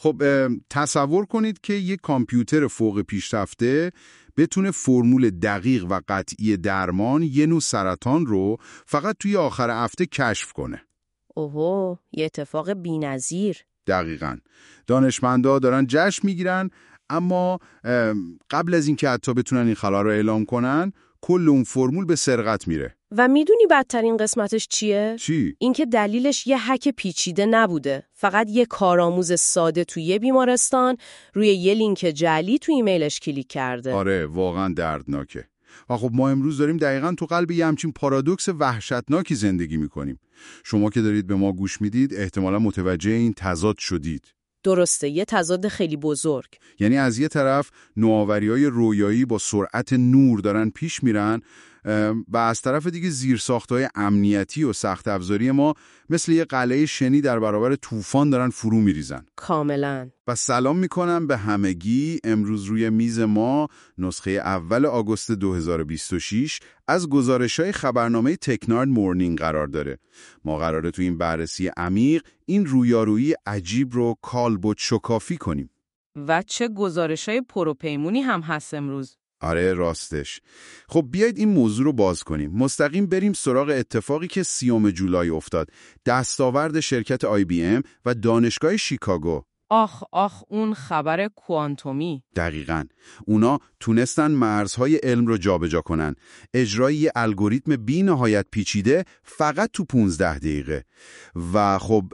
خب تصور کنید که یک کامپیوتر فوق پیشرفته بتونه فرمول دقیق و قطعی درمان یه نوع سرطان رو فقط توی آخر هفته کشف کنه. اوه، یه اتفاق بی‌نظیر. دقیقاً. دانشمندا دارن جشن میگیرن، اما قبل از اینکه حتی بتونن این خبر رو اعلام کنن، کل اون فرمول به سرقت میره. و میدونی بدترین قسمتش چیه؟ چی؟ اینکه دلیلش یه هک پیچیده نبوده. فقط یه کارآموز ساده توی یه بیمارستان روی یه لینک جعلی توی ایمیلش کلیک کرده. آره، واقعا دردناکه. و خب ما امروز داریم دقیقاً تو قلب یه همچین پارادوکس وحشتناکی زندگی میکنیم. شما که دارید به ما گوش میدید احتمالاً متوجه این تضاد شدید. درسته، یه تضاد خیلی بزرگ. یعنی از یه طرف نوآوری‌های رویایی با سرعت نور دارن پیش میرن و از طرف دیگه زیرساخت‌های امنیتی و سخت افزاری ما مثل یه قلعه شنی در برابر طوفان دارن فرو میریزن. کاملاً. و سلام میکنم به همگی. امروز روی میز ما نسخه اول آگوست 2026 از گزارش‌های خبرنامه تکنارد مورنینگ قرار داره. ما قراره تو این بررسی عمیق این رویارویی عجیب رو کالبد شکافی کنیم. و چه گزارش‌های پروپیمونی هم هست امروز. آره راستش. خب بیایید این موضوع رو باز کنیم. مستقیم بریم سراغ اتفاقی که 30 جولای افتاد. دستاورد شرکت IBM و دانشگاه شیکاگو. آخ اون خبر کوانتومی. دقیقاً. اونا تونستن مرزهای علم رو جابجا کنن. اجرای یه الگوریتم بی نهایت پیچیده فقط تو 15 دقیقه. و خب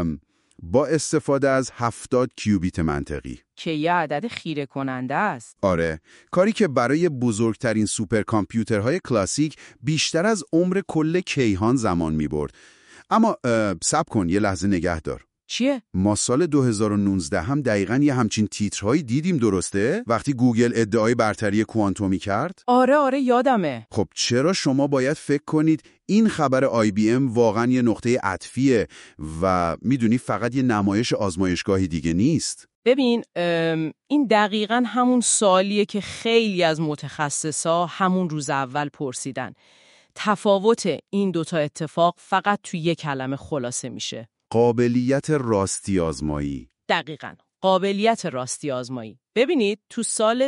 با استفاده از 70 کیوبیت منطقی که یه عدد خیره کننده است. آره، کاری که برای بزرگترین سوپرکامپیوترهای کلاسیک بیشتر از عمر کل کیهان زمان می برد. اما صبر کن، یه لحظه نگه دار. چیه؟ ما سال 2019 هم دقیقاً یه همچین تیترهایی دیدیم، درسته؟ وقتی گوگل ادعای برتری کوانتومی کرد؟ آره یادمه. خب چرا شما باید فکر کنید این خبر IBM واقعاً یه نقطه عطفیه و میدونی فقط یه نمایش آزمایشگاهی دیگه نیست؟ ببین، این دقیقاً همون سوالیه که خیلی از متخصصا همون روز اول پرسیدن. تفاوت این دوتا اتفاق فقط توی یک کلمه خلاصه میشه. قابلیت راستی آزمایی. دقیقاً، قابلیت راستی آزمایی. ببینید تو سال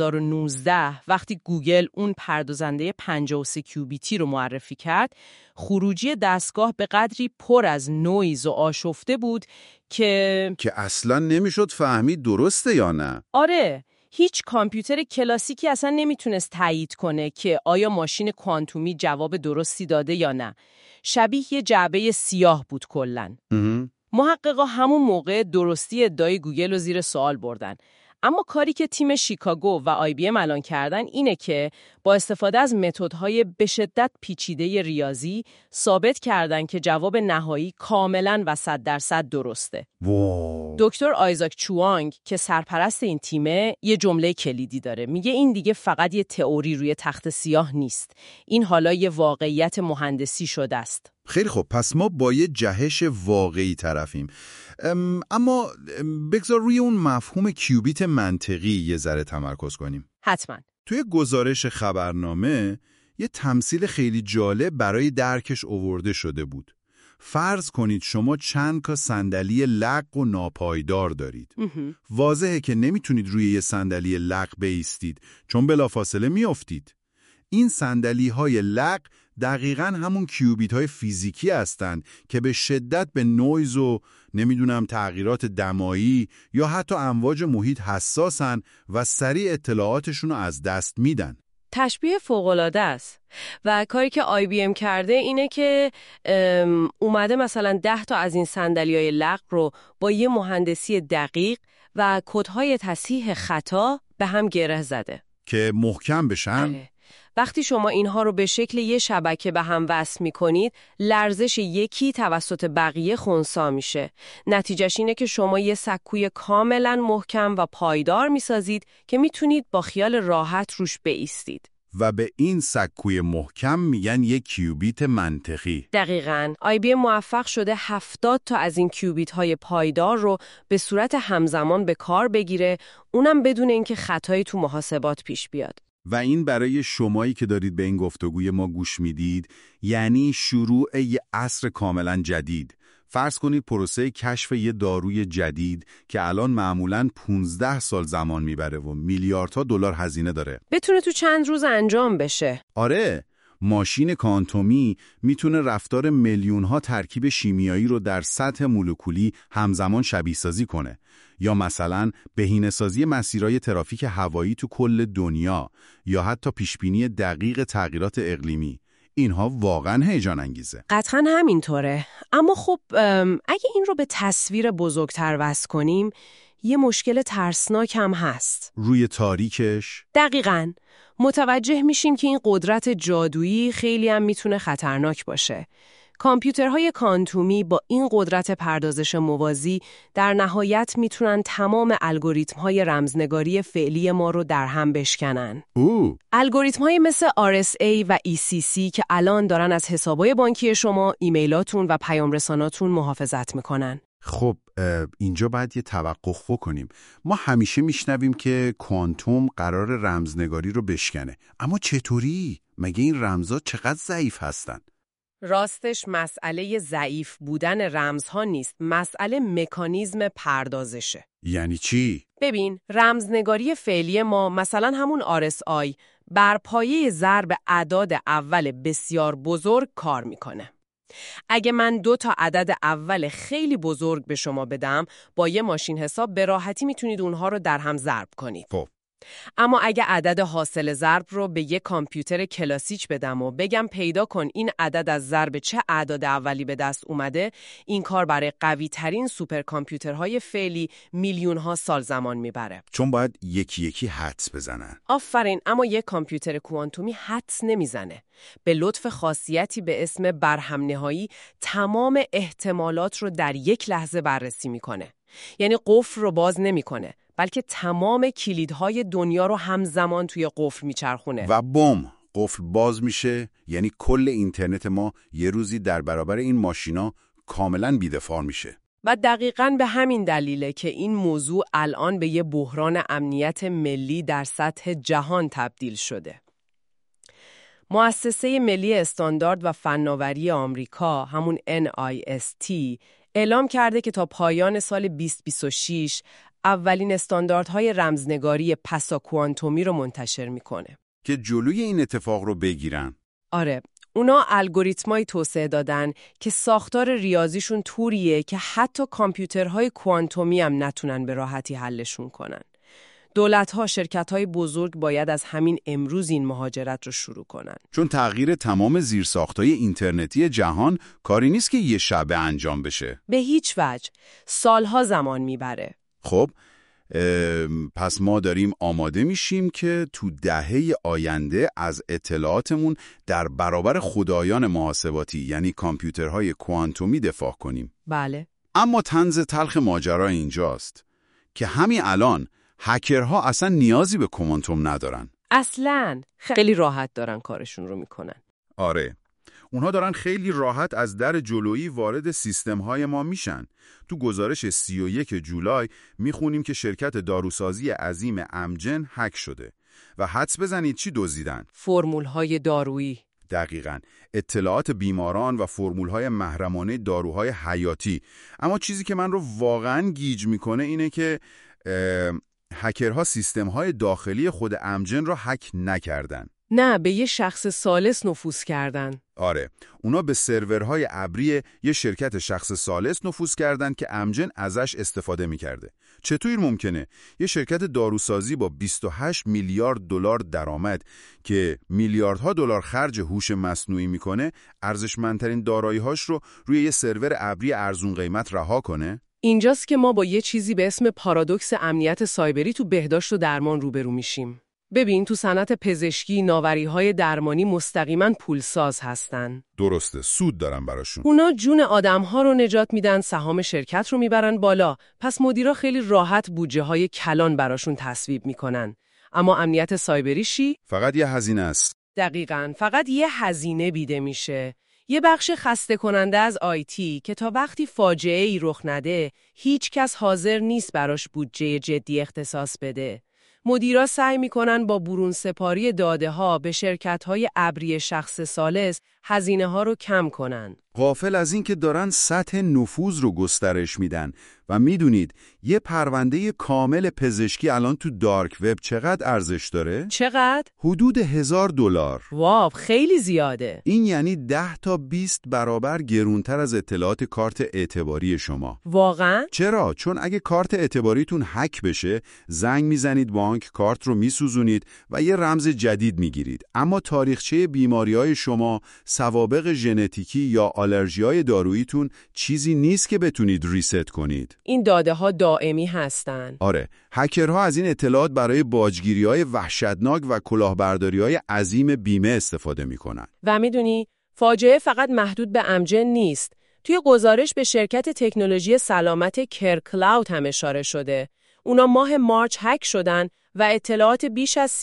2019 وقتی گوگل اون پردازنده 53 کیوبیتی رو معرفی کرد، خروجی دستگاه به قدری پر از نویز و آشفته بود که اصلاً نمیشد فهمید درسته یا نه. آره، هیچ کامپیوتر کلاسیکی اصلا نمیتونست تایید کنه که آیا ماشین کوانتومی جواب درستی داده یا نه. شبیه یه جعبه سیاه بود کلاً. محققا همون موقع درستی ادعای گوگل رو زیر سوال بردن. اما کاری که تیم شیکاگو و IBM الان کردن اینه که با استفاده از متدهای به شدت پیچیده ریاضی ثابت کردن که جواب نهایی کاملاً و 100% درسته. دکتر آیزاک چوانگ که سرپرست این تیمه یه جمله کلیدی داره. میگه این دیگه فقط یه تئوری روی تخت سیاه نیست. این حالا یه واقعیت مهندسی شده است. خیلی خب، پس ما با یه جهش واقعی طرفیم. اما بگذار روی اون مفهوم کیوبیت منطقی یه ذره تمرکز کنیم. حتما. توی گزارش خبرنامه یه تمثیل خیلی جالب برای درکش آورده شده بود. فرض کنید شما چند تا صندلی لق و ناپایدار دارید. واضحه که نمیتونید روی یه صندلی لق بایستید چون بلافاصله میافتید. این صندلی‌های لق دقیقاً همون کیوبیت‌های فیزیکی هستند که به شدت به نویز و تغییرات دمایی یا حتی امواج محیط حساسن و سریع اطلاعاتشون رو از دست میدن. تشبیه فوق‌العاده است. و کاری که IBM کرده اینه که اومده مثلا 10 تا از این صندلی‌های لق رو با یه مهندسی دقیق و کدهای تصحیح خطا به هم گره زده که محکم بشن. وقتی شما اینها رو به شکل یه شبکه به هم وصل می‌کنید، لرزش یکی توسط بقیه خنثی میشه. نتیجهش اینه که شما یه سکوی کاملا محکم و پایدار می‌سازید که میتونید با خیال راحت روش بایستید. و به این سکوی محکم میگن یک کیوبیت منطقی. دقیقاً. IBM موفق شده 70 تا از این کیوبیت‌های پایدار رو به صورت همزمان به کار بگیره، اونم بدون اینکه خطایی تو محاسبات پیش بیاد. و این برای شمایی که دارید به این گفتگوی ما گوش میدید یعنی شروع یه عصر کاملا جدید. فرض کنید پروسه کشف یه داروی جدید که الان معمولاً 15 سال زمان میبره و میلیاردها دلار هزینه داره. بتونه تو چند روز انجام بشه. آره، ماشین کوانتومی میتونه رفتار میلیون‌ها ترکیب شیمیایی رو در سطح مولکولی همزمان شبیه سازی کنه، یا مثلا بهینه‌سازی مسیرهای ترافیک هوایی تو کل دنیا، یا حتی پیشبینی دقیق تغییرات اقلیمی. اینها واقعا هیجان انگیزه. قطعاً همینطوره. اما خب اگه این رو به تصویر بزرگتر وصل کنیم، یه مشکل ترسناک هم هست. روی تاریکش؟ دقیقاً. متوجه میشیم که این قدرت جادویی خیلی هم میتونه خطرناک باشه. کامپیوترهای کوانتومی با این قدرت پردازش موازی در نهایت میتونن تمام الگوریتم‌های رمزنگاری فعلی ما رو در هم بشکنن. الگوریتم‌های مثل RSA و ECC که الان دارن از حسابای بانکی شما، ایمیلاتون و پیامرساناتون محافظت میکنن. خب اینجا باید یه توقف بکنیم. ما همیشه میشنویم که کوانتوم قرار رمزنگاری رو بشکنه. اما چطوری؟ مگه این رمزها چقدر ضعیف هستن؟ راستش مسئله ضعیف بودن رمزها نیست، مسئله مکانیزم پردازشه. یعنی چی؟ ببین، رمزنگاری فعلی ما، مثلا همون RSI، بر پایه ضرب اعداد اول بسیار بزرگ کار میکنه. اگه من 2 تا عدد اول خیلی بزرگ به شما بدم، با یه ماشین حساب به راحتی میتونید اونها رو در هم ضرب کنید. خب. اما اگه عدد حاصل ضرب رو به یه کامپیوتر کلاسیک بدم و بگم پیدا کن این عدد از ضرب چه اعداد اولی به دست اومده، این کار برای قوی ترین سوپرکامپیوترهای فعلی میلیون‌ها سال زمان میبره. چون باید یکی یکی حدس بزنن. آفرین، اما یک کامپیوتر کوانتومی حدس نمیزنه. به لطف خاصیتی به اسم برهم نهایی تمام احتمالات رو در یک لحظه بررسی میکنه. یعنی قفل رو باز نمیکنه، بلکه تمام کلیدهای دنیا رو همزمان توی قفل میچرخونه. و بوم، قفل باز میشه. یعنی کل اینترنت ما یه روزی در برابر این ماشینا کاملا بی‌دفاع میشه. و دقیقاً به همین دلیله که این موضوع الان به یه بحران امنیت ملی در سطح جهان تبدیل شده. مؤسسه ملی استاندارد و فناوری آمریکا، همون NIST، اعلام کرده که تا پایان سال 2026 اولین استانداردهای رمزنگاری پساکوانتومی رو منتشر میکنه. که جلوی این اتفاق رو بگیرن. آره، اونا الگوریتمایی توسعه دادن که ساختار ریاضیشون طوریه که حتی کامپیوترهای کوانتومی هم نتونن به راحتی حلشون کنن. دولت‌ها، شرکت‌های بزرگ باید از همین امروز این مهاجرت رو شروع کنن. چون تغییر تمام زیرساخت‌های اینترنتی جهان کاری نیست که یه شبه انجام بشه. به هیچ وجه. سالها زمان میبره. خب، پس ما داریم آماده میشیم که تو دهه آینده از اطلاعاتمون در برابر خدایان محاسباتی، یعنی کامپیوترهای کوانتومی، دفاع کنیم. بله. اما طنز تلخ ماجرا اینجاست که همین الان هکرها اصلا نیازی به کوانتوم ندارن. اصلاً خیلی راحت دارن کارشون رو میکنن. آره، اونها دارن خیلی راحت از در جلویی وارد سیستم‌های ما میشن. تو گزارش 31 جولای میخونیم که شرکت داروسازی عظیم امجن هک شده و حدس بزنید چی دزدیدن؟ فرمول‌های دارویی. دقیقاً، اطلاعات بیماران و فرمول‌های محرمانه داروهای حیاتی. اما چیزی که من رو واقعاً گیج میکنه اینه که هکرها سیستم‌های داخلی خود امجن رو هک نکردن. نه، به یه شخص ثالث نفوذ کردن. آره، اونا به سرورهای ابری یه شرکت شخص ثالث نفوذ کردن که امجن ازش استفاده می‌کرده. چطور ممکنه یه شرکت داروسازی با 28 میلیارد دلار درآمد که میلیاردها دلار خرج هوش مصنوعی میکنه، ارزشمندترین دارایی‌هاش رو روی یه سرور ابری ارزون قیمت رها کنه؟ اینجاست که ما با یه چیزی به اسم پارادوکس امنیت سایبری تو بهداشت و درمان روبرو میشیم. ببین، تو صنعت پزشکی ناوری‌های درمانی مستقیما پولساز هستن. درسته، سود دارن براشون. اونا جون آدم‌ها رو نجات میدن، سهام شرکت رو میبرن بالا. پس مدیرا خیلی راحت بودجه‌های کلان براشون تصویب میکنن. اما امنیت سایبری چی؟ فقط یه هزینه است. دقیقاً، فقط یه هزینه بیده میشه. یه بخش خسته کننده از آیتی که تا وقتی فاجعه‌ای رخ نده، هیچ کس حاضر نیست براش بودجه جدی اختصاص بده. مدیرا سعی میکنن با برون سپاری داده ها به شرکت های ابری شخص ثالث هزینه ها رو کم کنن. غافل از این که دارن سطح نفوذ رو گسترش میدن و میدونید یه پرونده کامل پزشکی الان تو دارک وب چقدر ارزش داره؟ چقدر؟ حدود $1000. واو، خیلی زیاده. این یعنی 10 تا 20 برابر گرونتر از اطلاعات کارت اعتباری شما. واقعا؟ چرا؟ چون اگه کارت اعتباریتون هک بشه، زنگ میزنید بانک، کارت رو میسوزونید و یه رمز جدید میگیرید. اما تاریخچه بیماری‌های شما، سوابق ژنتیکی یا آلرژی‌های داروییتون چیزی نیست که بتونید ریست کنید. این داده ها دائمی هستن. آره، هکرها از این اطلاعات برای باجگیری‌های وحشتناک و کلاهبرداری‌های عظیم بیمه استفاده می‌کنن. و میدونی، فاجعه فقط محدود به امجن نیست. توی گزارش به شرکت تکنولوژی سلامت کرکلاود هم اشاره شده. اونا ماه مارچ هک شدن و اطلاعات بیش از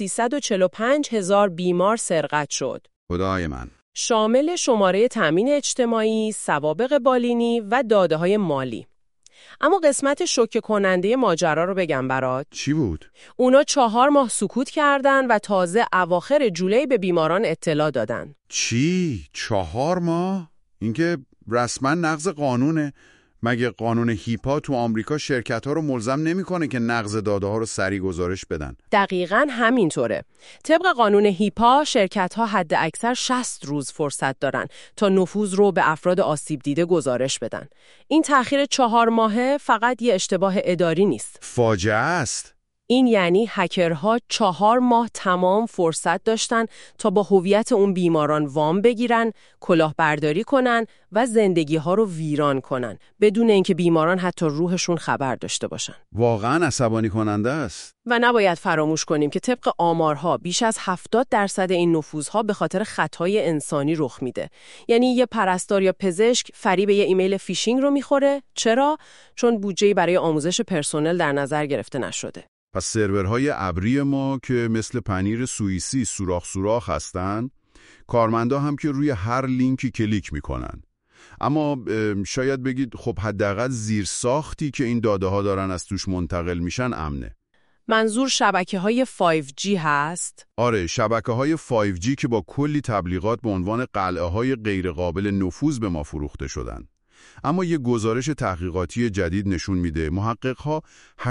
345,000 بیمار سرقت شد. خدای من. شامل شماره تامین اجتماعی، سوابق بالینی و داده‌های مالی. اما قسمت شوکه کننده ماجرا رو بگم برات. چی بود؟ اونا 4 ماه سکوت کردن و تازه اواخر جولی به بیماران اطلاع دادن. چی؟ 4 ماه؟ این که رسما نقض قانونه. مگه قانون هیپا تو آمریکا شرکت‌ها رو ملزم نمی‌کنه که نقض داده‌ها رو سریع گزارش بدن؟ دقیقاً همینطوره. طبق قانون هیپا شرکت‌ها حد اکثر 60 روز فرصت دارن تا نفوذ رو به افراد آسیب دیده گزارش بدن. این تأخیر 4 ماهه فقط یه اشتباه اداری نیست. فاجعه است. این یعنی هکرها 4 ماه تمام فرصت داشتن تا با هویت اون بیماران وام بگیرن، کلاهبرداری کنن و زندگی‌ها رو ویران کنن بدون اینکه بیماران حتی روحشون خبر داشته باشن. واقعاً عصبانی کننده است. و نباید فراموش کنیم که طبق آمارها بیش از 70% این نفوذها به خاطر خطای انسانی رخ میده. یعنی یه پرستار یا پزشک فریب یه ایمیل فیشینگ رو میخوره. چرا؟ چون بودجه‌ای برای آموزش پرسنل در نظر گرفته نشده. پس سرورهای ابری ما که مثل پنیر سوئیسی سوراخ هستن، کارمندا هم که روی هر لینکی کلیک میکنن. اما شاید بگید خب حداقل زیر ساختی که این داده ها دارن از توش منتقل میشن امنه. منظور شبکه‌های 5G هست؟ آره، شبکه‌های 5G که با کلی تبلیغات به عنوان قلعه‌های غیرقابل نفوذ به ما فروخته شدن. اما یک گزارش تحقیقاتی جدید نشون میده محقق‌ها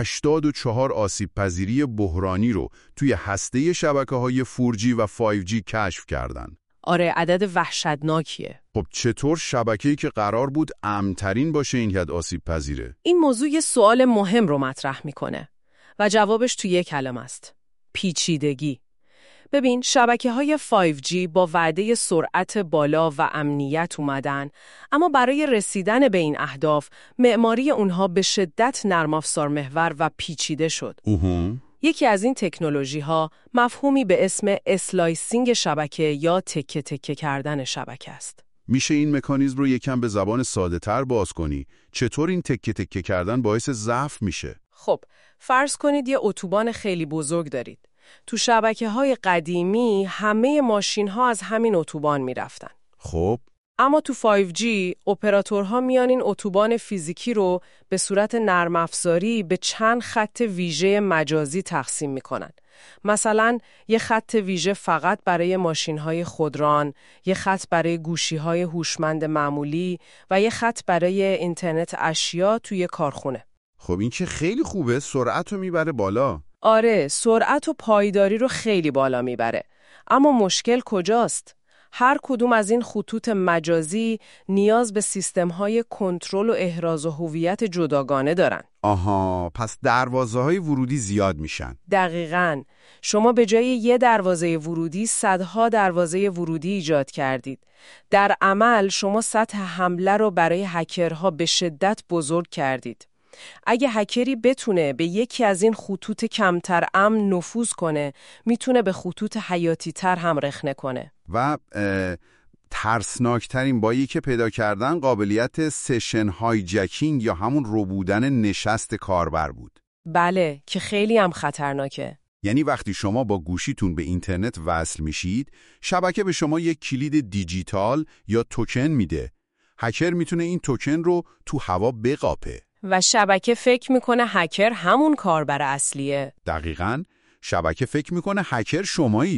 84 آسیب‌پذیری بحرانی رو توی هسته شبکه‌های 4G و 5G کشف کردن. آره، عدد وحشتناکیه. خب چطور شبکه‌ای که قرار بود امن‌ترین باشه اینقدر آسیب‌پذیره؟ این موضوع یه سوال مهم رو مطرح میکنه و جوابش توی یک کلمه است: پیچیدگی. ببین، شبکه‌های 5G با وعده سرعت بالا و امنیت اومدن، اما برای رسیدن به این اهداف معماری اونها به شدت نرم افزار محور و پیچیده شد. یکی از این تکنولوژی‌ها مفهومی به اسم اسلایسینگ شبکه یا تکه تکه کردن شبکه است. میشه این مکانیزم رو یکم به زبان ساده‌تر باز کنی؟ چطور این تکه تکه کردن باعث ضعف میشه؟ خب، فرض کنید یه اتوبان خیلی بزرگ دارید. تو شبکه‌های قدیمی همه ماشین‌ها از همین اتوبان می‌رفتن. خب، اما تو 5G اپراتورها میان این اتوبان فیزیکی رو به صورت نرم افزاری به چند خط ویژه مجازی تقسیم می‌کنن. مثلا یه خط ویژه فقط برای ماشین‌های خودران، یه خط برای گوشی‌های هوشمند معمولی و یه خط برای اینترنت اشیا توی کارخونه. خب این که خیلی خوبه، سرعت رو میبره بالا. آره، سرعت و پایداری رو خیلی بالا میبره. اما مشکل کجاست؟ هر کدوم از این خطوط مجازی نیاز به سیستم‌های کنترل و احراز و هویت جداگانه دارن. آها، پس دروازه‌های ورودی زیاد میشن. دقیقاً. شما به جای یه دروازه ورودی صدها دروازه ورودی ایجاد کردید. در عمل شما سطح حمله رو برای هکرها به شدت بزرگ کردید. اگه هکری بتونه به یکی از این خطوط کمتر امن نفوذ کنه، میتونه به خطوط حیاتی تر هم رخنه کنه. و ترسناکترین بایی که پیدا کردن قابلیت سشن هایجکینگ یا همون ربودن نشست کاربر بود. بله، که خیلی هم خطرناکه. یعنی وقتی شما با گوشیتون به اینترنت وصل میشید، شبکه به شما یک کلید دیجیتال یا توکن میده. هکر میتونه این توکن رو تو هوا بقاپه. و شبکه فکر میکنه هکر همون کاربر اصلیه. دقیقاً، شبکه فکر میکنه هکر شمایید.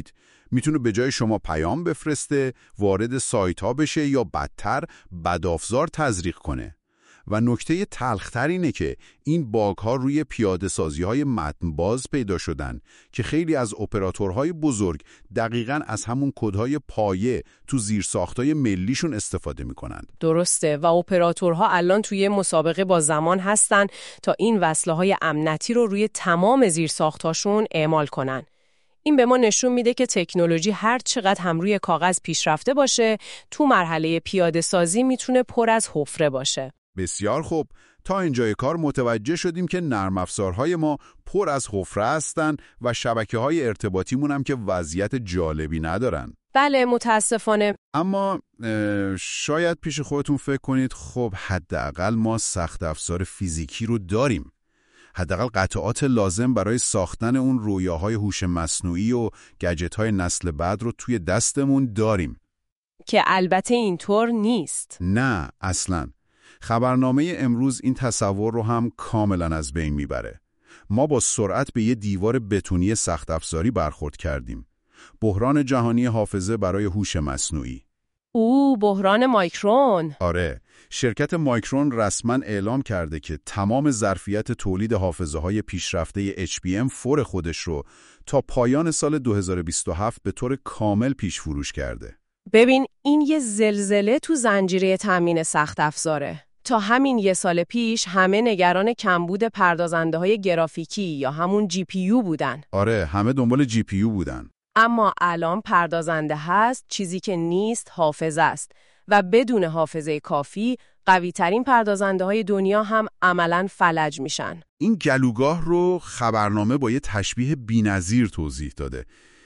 میتونه به جای شما پیام بفرسته، وارد سایت ها بشه یا بدتر بدافزار تزریق کنه. و نکته تلخ‌تر اینه که این باگ ها روی پیاده سازی های متن باز پیدا شدن که خیلی از اپراتورهای بزرگ دقیقاً از همون کدهای پایه تو زیرساختای ملیشون استفاده میکنند. درسته، و اپراتورها الان توی مسابقه با زمان هستن تا این وصله های امنیتی رو روی تمام زیرساختاشون اعمال کنن. این به ما نشون میده که تکنولوژی هر چقدر هم روی کاغذ پیشرفته باشه، تو مرحله پیاده سازی میتونه پر از حفره باشه. بسیار خوب، تا اینجای کار متوجه شدیم که نرم افزارهای ما پر از حفره هستن و شبکه‌های ارتباطیمون هم که وضعیت جالبی ندارن. بله متاسفانه. اما شاید پیش خودتون فکر کنید خب حداقل ما سخت افزار فیزیکی رو داریم. حداقل قطعات لازم برای ساختن اون رویاهای هوش مصنوعی و گجت‌های نسل بعد رو توی دستمون داریم. که البته اینطور نیست. نه اصلاً. خبرنامه امروز این تصور رو هم کاملا از بین میبره. ما با سرعت به یه دیوار بتونی سخت افزاری برخورد کردیم. بحران جهانی حافظه برای هوش مصنوعی. بحران مایکرون. آره، شرکت مایکرون رسما اعلام کرده که تمام ظرفیت تولید حافظه‌های پیشرفته HBM فور خودش رو تا پایان سال 2027 به طور کامل پیش فروش کرده. ببین، این یه زلزله تو زنجیره تامین سخت افزاره. تا همین یه سال پیش همه نگران کمبود پردازنده‌های گرافیکی یا همون GPU بودن. آره، همه دنبال GPU بودن. اما الان پردازنده هست، چیزی که نیست حافظه است. و بدون حافظه کافی، قوی‌ترین پردازنده‌های دنیا هم عملاً فلج میشن. این گلوگاه رو خبرنامه با یه تشبیه بی‌نظیر توضیح داده.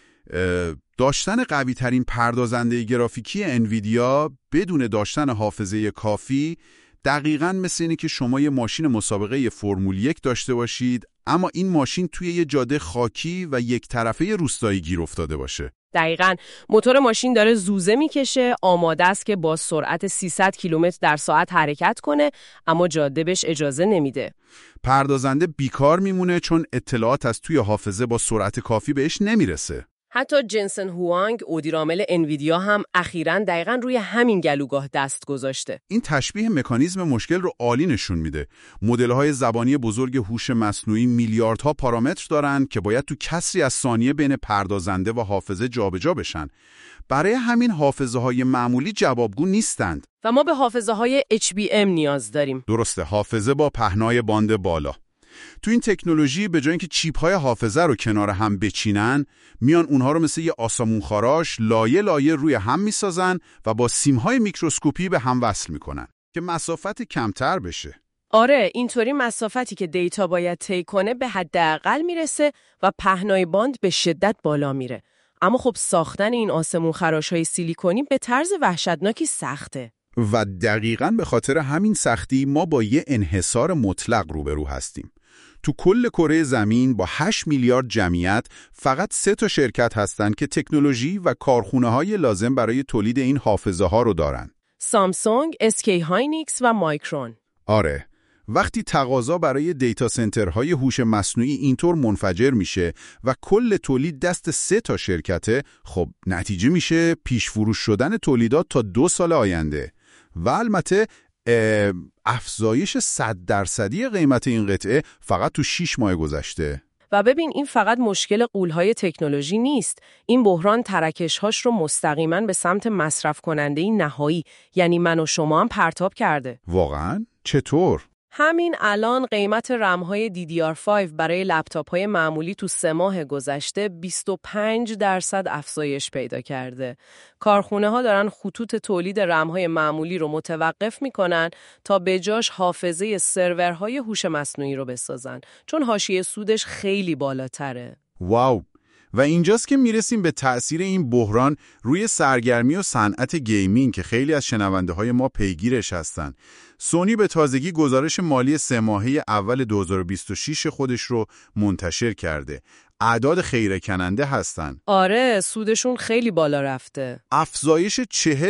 داشتن قوی‌ترین پردازنده گرافیکی انویدیا بدون داشتن حافظه کافی دقیقاً مثل اینه که شما یه ماشین مسابقه فرمول 1 داشته باشید، اما این ماشین توی یه جاده خاکی و یک طرفه روستایی گیر افتاده باشه. دقیقاً، موتور ماشین داره زوزه میکشه، آماده است که با سرعت 300 کیلومتر در ساعت حرکت کنه، اما جاده بهش اجازه نمیده. پردازنده بیکار میمونه چون اطلاعات از توی حافظه با سرعت کافی بهش نمیرسه. حتی جنسن هوانگ، مدیرعامل انویدیا، هم اخیراً دقیقاً روی همین گلوگاه دست گذاشته. این تشبیه مکانیزم مشکل رو عالی نشون میده. مدل‌های زبانی بزرگ هوش مصنوعی میلیاردها پارامتر دارن که باید تو کسری از ثانیه بین پردازنده و حافظه جابجا بشن. برای همین حافظه‌های معمولی جوابگو نیستند. و ما به حافظه‌های HBM نیاز داریم. درسته، حافظه با پهنای باند بالا. تو این تکنولوژی به جای اینکه چیپ‌های حافظه رو کنار هم بچینن، میان اونها رو مثل یه آسمون خاراش لایه لایه روی هم میسازن و با سیم‌های میکروسکوپی به هم وصل میکنن که مسافت کمتر بشه. آره، اینطوری مسافتی که دیتا باید طی کنه به حداقل میرسه و پهنای باند به شدت بالا میره. اما خب ساختن این آسمون خراش‌های سیلیکونی به طرز وحشتناکی سخته. و دقیقاً به خاطر همین سختی ما با یه انحصار مطلق روبرو هستیم. تو کل کره زمین با 8 میلیارد جمعیت فقط 3 تا شرکت هستن که تکنولوژی و کارخونه‌های لازم برای تولید این حافظه‌ها رو دارن. سامسونگ، SK هاینیکس و مایکرون. آره، وقتی تقاضا برای دیتا سنترهای هوش مصنوعی اینطور منفجر میشه و کل تولید دست 3 تا شرکته، خب نتیجه میشه پیش فروش شدن تولیدات تا 2 سال آینده. و البته افزایش 100% قیمت این قطعه فقط تو 6 ماه گذشته. و ببین، این فقط مشکل غول‌های تکنولوژی نیست. این بحران ترکش‌هاش رو مستقیماً به سمت مصرف کننده نهایی، یعنی من و شما هم پرتاب کرده. واقعاً؟ چطور؟ همین الان قیمت رم‌های DDR5 برای لپتاپ‌های معمولی تو 3 ماه گذشته 25% افزایش پیدا کرده. کارخونه‌ها دارن خطوط تولید رم‌های معمولی رو متوقف می‌کنن تا به جاش حافظه سرورهای هوش مصنوعی رو بسازن، چون حاشیه سودش خیلی بالاتره. واو! و اینجاست که میرسیم به تأثیر این بحران روی سرگرمی و صنعت گیمینگ که خیلی از شنونده های ما پیگیرش هستن. سونی به تازگی گزارش مالی 3 ماهه اول 2026 خودش رو منتشر کرده. اعداد خیره کننده هستن. آره، سودشون خیلی بالا رفته. افزایش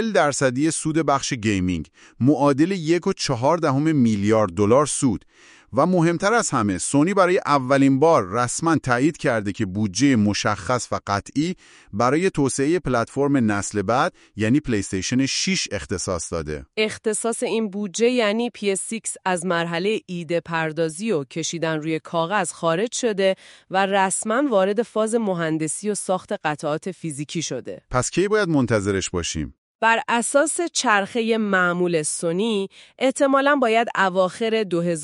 40% سود بخش گیمینگ، معادل 1.4 میلیارد دلار سود. و مهمتر از همه سونی برای اولین بار رسما تایید کرده که بودجه مشخص و قطعی برای توسعه پلتفرم نسل بعد یعنی پلی استیشن 6 اختصاص داده. اختصاص این بودجه یعنی PS6 از مرحله ایده پردازی و کشیدن روی کاغذ خارج شده و رسما وارد فاز مهندسی و ساخت قطعات فیزیکی شده. پس کی باید منتظرش باشیم؟ بر اساس چرخه معمول سونی، احتمالاً باید اواخر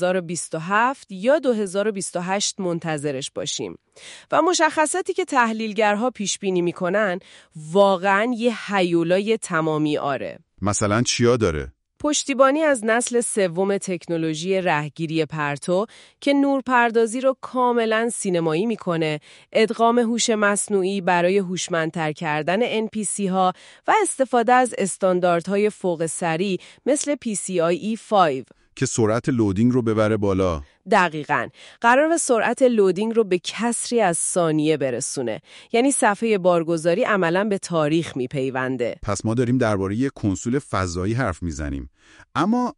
2027 یا 2028 منتظرش باشیم. و مشخصاتی که تحلیلگرها پیش بینی میکنن واقعاً یه هیولای تمامی آره. مثلا چیا داره؟ پشتیبانی از نسل سوم تکنولوژی رهگیری پرتو که نورپردازی رو کاملاً سینمایی میکنه، ادغام هوش مصنوعی برای هوشمندتر کردن NPC ها و استفاده از استانداردهای فوق سری مثل PCIe 5 که سرعت لودینگ رو ببره بالا. دقیقاً. قرار سرعت لودینگ رو به کسری از ثانیه برسونه. یعنی صفحه بارگذاری عملاً به تاریخ میپیونده. پس ما داریم درباره یه کنسول فضایی حرف میزنیم. اما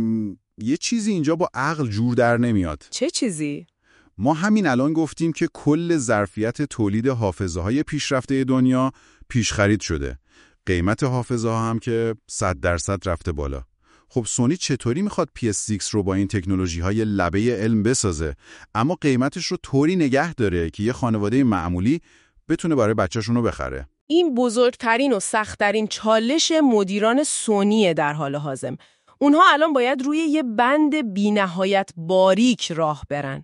یه چیزی اینجا با عقل جور در نمیاد. چه چیزی؟ ما همین الان گفتیم که کل ظرفیت تولید حافظه‌های پیشرفته دنیا پیش خرید شده. قیمت حافظه‌ها هم که 100% رفته بالا. خب سونی چطوری میخواد PS6 رو با این تکنولوژی‌های لبه علم بسازه اما قیمتش رو طوری نگه داره که یه خانواده معمولی بتونه برای بچه‌شون رو بخره؟ این بزرگترین و سخت‌ترین چالش مدیران سونیه در حال حاضر. اونها الان باید روی یه بند بی‌نهایت باریک راه برن.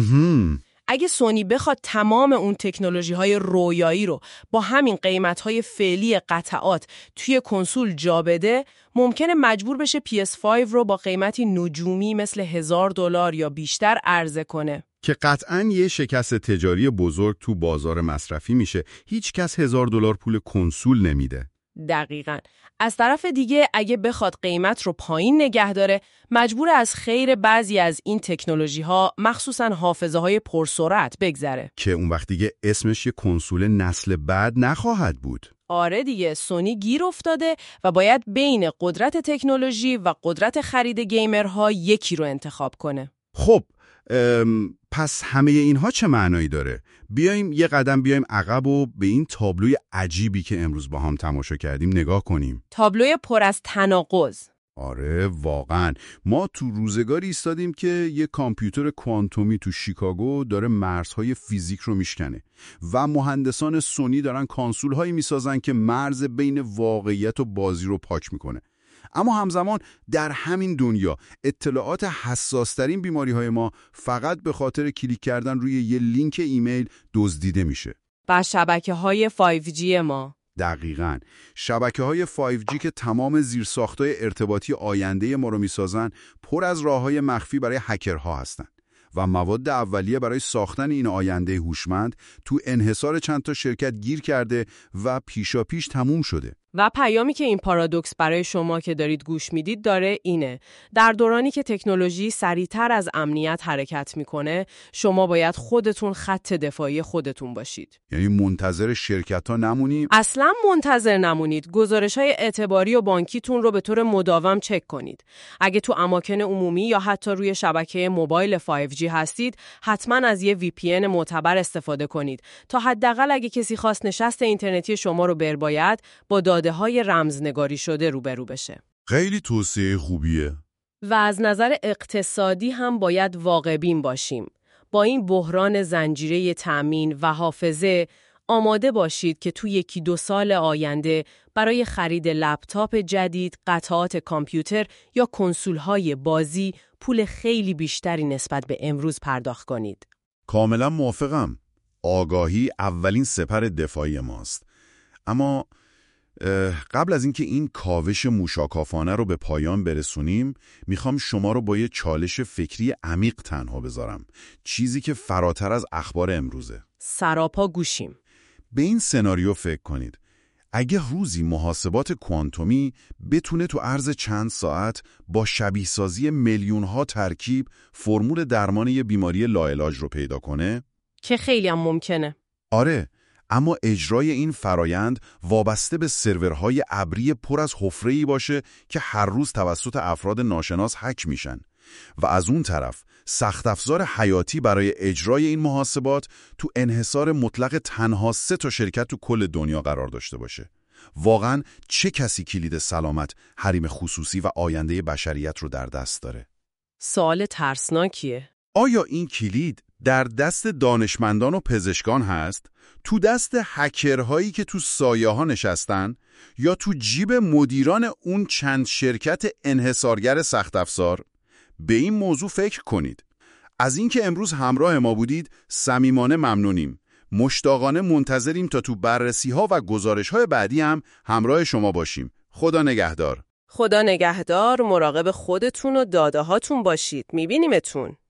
اگه سونی بخواد تمام اون تکنولوژی‌های رویایی رو با همین قیمت‌های فعلی قطعات توی کنسول جا بده، ممکنه مجبور بشه PS5 رو با قیمتی نجومی مثل $1000 یا بیشتر عرضه کنه. که قطعاً یه شکست تجاری بزرگ تو بازار مصرفی میشه. هیچ کس $1000 پول کنسول نمیده. دقیقاً. از طرف دیگه اگه بخواد قیمت رو پایین نگه داره، مجبور از خیر بعضی از این تکنولوژی‌ها مخصوصاً حافظه‌های پرسرعت بگذره. که اون وقت دیگه اسمش یه کنسول نسل بعد نخواهد بود. آره دیگه، سونی گیر افتاده و باید بین قدرت تکنولوژی و قدرت خرید گیمرها یکی رو انتخاب کنه. خب پس همه اینها چه معنایی داره؟ بیایم یه قدم بیایم عقب و به این تابلوی عجیبی که امروز با هم تماشا کردیم نگاه کنیم. تابلوی پر از تناقض. آره واقعا. ما تو روزگاری ایستادیم که یه کامپیوتر کوانتومی تو شیکاگو داره مرزهای فیزیک رو میشکنه و مهندسان سونی دارن کنسول‌هایی میسازن که مرز بین واقعیت و بازی رو پاک میکنه. اما همزمان در همین دنیا اطلاعات حساس‌ترین بیماری‌های ما فقط به خاطر کلیک کردن روی یه لینک ایمیل دزدیده میشه. بر شبکه‌های 5G ما. دقیقاً. شبکه‌های 5G که تمام زیرساخت‌های ارتباطی آینده ما رو میسازن پر از راه‌های مخفی برای هکرها هستن و مواد اولیه برای ساختن این آینده هوشمند تو انحصار چند تا شرکت گیر کرده و پیشاپیش تموم شده. و پیامی که این پارادوکس برای شما که دارید گوش میدید داره اینه: در دورانی که تکنولوژی سریعتر از امنیت حرکت میکنه، شما باید خودتون خط دفاعی خودتون باشید. یعنی منتظر شرکت‌ها نمونیم؟ اصلا منتظر نمونید. گزارش‌های اعتباری و بانکیتون رو به طور مداوم چک کنید. اگه تو اماکن عمومی یا حتی روی شبکه موبایل 5G هستید، حتما از یه VPN معتبر استفاده کنید تا حداقل اگه کسی خواست نشست اینترنتی شما رو برباید، با داده‌های رمزنگاری شده روبرو بشه. خیلی توصیه خوبیه. و از نظر اقتصادی هم باید واقع‌بین باشیم. با این بحران زنجیره تأمین و حافظه آماده باشید که تو 1-2 سال آینده برای خرید لپتاپ جدید، قطعات کامپیوتر یا کنسول‌های بازی پول خیلی بیشتری نسبت به امروز پرداخت کنید. کاملا موافقم. آگاهی اولین سپر دفاعی ماست. اما قبل از اینکه این کاوش موشاکافانه رو به پایان برسونیم، میخوام شما رو با یه چالش فکری عمیق تنها بذارم. چیزی که فراتر از اخبار امروزه. سراپا گوشیم. به این سناریو فکر کنید. اگه روزی محاسبات کوانتومی بتونه تو عرض چند ساعت با شبیه سازی میلیون‌ها ترکیب فرمول درمان یه بیماری لاعلاج رو پیدا کنه، که خیلی هم ممکنه. آره، اما اجرای این فرایند وابسته به سرورهای ابری پر از حفره‌ای باشه که هر روز توسط افراد ناشناس هک میشن و از اون طرف سخت افزار حیاتی برای اجرای این محاسبات تو انحصار مطلق تنها 3 تا شرکت تو کل دنیا قرار داشته باشه. واقعاً چه کسی کلید سلامت، حریم خصوصی و آینده بشریت رو در دست داره؟ سوال ترسناکیه. آیا این کلید در دست دانشمندان و پزشکان هست، تو دست هکرهایی که تو سایه ها نشستن، یا تو جیب مدیران اون چند شرکت انحصارگر سخت افزار؟ به این موضوع فکر کنید. از اینکه امروز همراه ما بودید صمیمانه ممنونیم. مشتاقانه منتظریم تا تو بررسی‌ها و گزارش‌های بعدی هم همراه شما باشیم. خدا نگهدار. خدا نگهدار. مراقب خودتون و داده‌هاتون باشید. می‌بینیمتون.